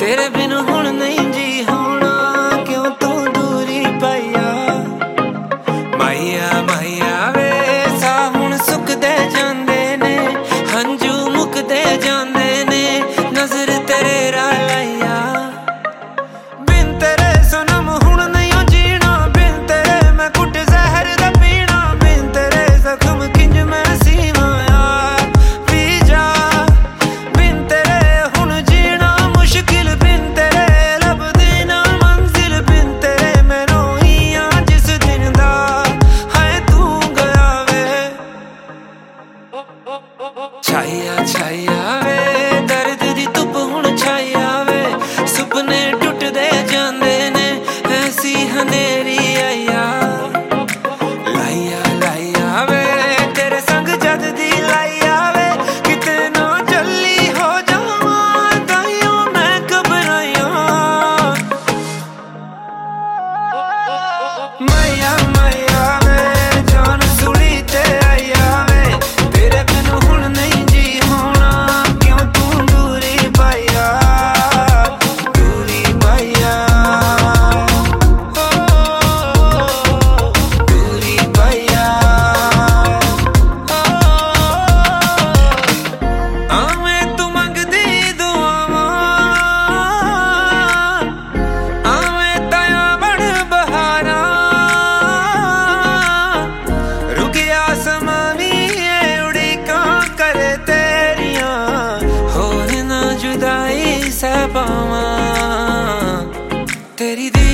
तेरे बिन हुण नहीं जी होना, क्यों तू दूरी पाईया। माईया माईया वे सा हुण सुकदे जांदे ने, हंजू मुकदे जांदे ने, नजर तेरे रा लाईया। बिन तेरे सनम हुण नहीं जीना, बिन तेरे मैं कुट जहर दा पीना, बिन तेरे जख्म किंज मैं सीवाया पी जा। बिन तेरे हुण जीना मुश्किल, बिन तेरे लभदी ना मंजिल, बिन तेरे मैं रोईया जिस दिन दा हाय तू गया वे। छाइया छाइया वे दर्द दी धुप हुण छाइया वे, सुपने टुटदे जांदे ने ऐसी अंधेरी आईया। लाइया लाइया वे तेरे संग जद दी लाइया वे, किते ना जल्ली हो जावां ताइयों मैं घबराया। मैया मैया वे जान सुली ते आईया वे, तेरे बिन हुण नहीं जी होना, क्यों तू दूरी पाईया। दूरी पाईया दूरी पाईया। आवें तू मंगदी दुआवां, आवें ताया बड़ बहारां, रुकिया समा वी उड़ीकां करे तेरियां, होर ना जुदाई सह पावां। तेरी